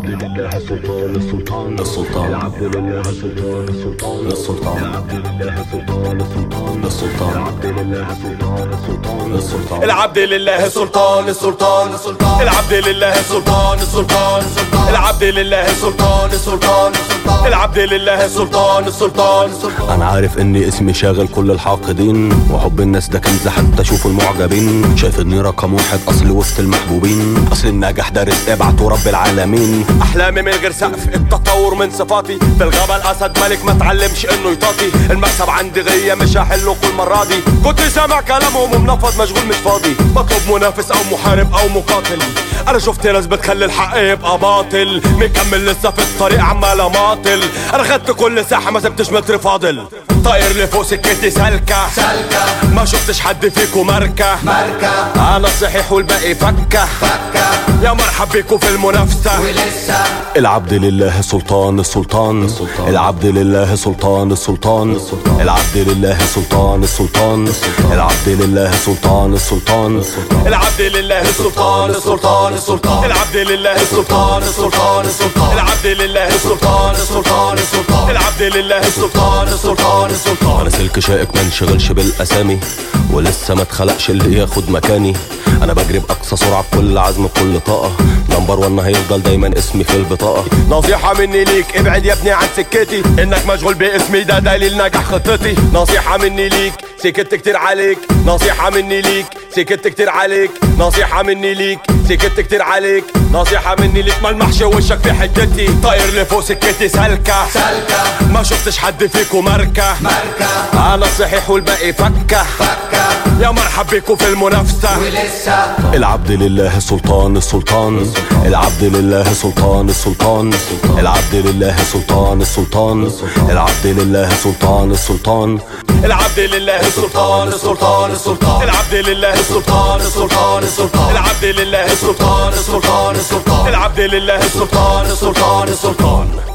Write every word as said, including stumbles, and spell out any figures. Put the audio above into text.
العبد لله سلطان السلطان السلطان العبد لله سلطان السلطان السلطان العبد لله سلطان السلطان السلطان العبد لله سلطان السلطان السلطان العبد لله سلطان السلطان السلطان العبد لله سلطان السلطان العبد لله سلطان السلطان العبد لله سلطان السلطان. انا عارف اني اسمي شاغل كل الحاقدين، وحب الناس ده كنز حتى اشوف المعجبين. شايف اني رقم واحد اصل وسط المحبوبين، اصل النجاح ده رزق ابعته رب العالمين. احلامي من غير سقف، التطور من صفاتي. في الغابة الاسد ملك ما تعلمش انه يطاطي. المكسب عندي غية مش هحله كل مرة دي. كنت سامع كلامهم ومنفض مشغول مش فاضي. بطلب منافس او محارب او مقاتل. انا شفت ناس بتخلي الحق يبقى باطل، مكمل لسه في الطريق عمال اماطل. انا خدت كل ساحة ما سبتش متر فاضل. طاير لفوق سكتي سالكة سالكة، ما شفتش حد فيكو ماركة ماركة. انا صحيح والباقي فكة فكة، يا مرحب بيكو في المنافسة ولسه. العبد لله سلطان السلطان العبد لله سلطان السلطان العبد لله سلطان السلطان العبد لله سلطان السلطان العبد لله سلطان السلطان السلطان العبد لله سلطان السلطان السلطان العبد لله سلطان السلطان السلطان العبد لله سلطان السلطان السلطان. انا سلك شائك ما انشغلش بالاسامي، ولسه ما اتخلقش اللي ياخد مكاني. انا بجري باقصى سرعه بكل عزم بكل طاقه، نمبر وان هيفضل دايما اسمي في البطاقه. نصيحه مني ليك ابعد يا ابني عن سكتي، انك مشغول باسمي ده دليل نجاح خطتي. نصيحه مني ليك سكت كتير عليك، نصيحه مني ليك سكت كتير عليك، نصيحه مني ليك سكت كتير عليك، نصيحه مني ليك ملمحش وشك في حتتي. طاير لفوق سكتي سالكه سالكه، ما شفتش حد فيكو ماركه ماركه. انا صحيح والباقي فكه فكه، يا مرحب بيكو في المنافسه ولسه. العبد لله سلطان السلطان العبد لله سلطان السلطان العبد لله سلطان السلطان العبد لله سلطان السلطان العبد لله سلطان السلطان السلطان العبد لله سلطان السلطان السلطان العبد لله سلطان السلطان السلطان العبد لله سلطان السلطان السلطان.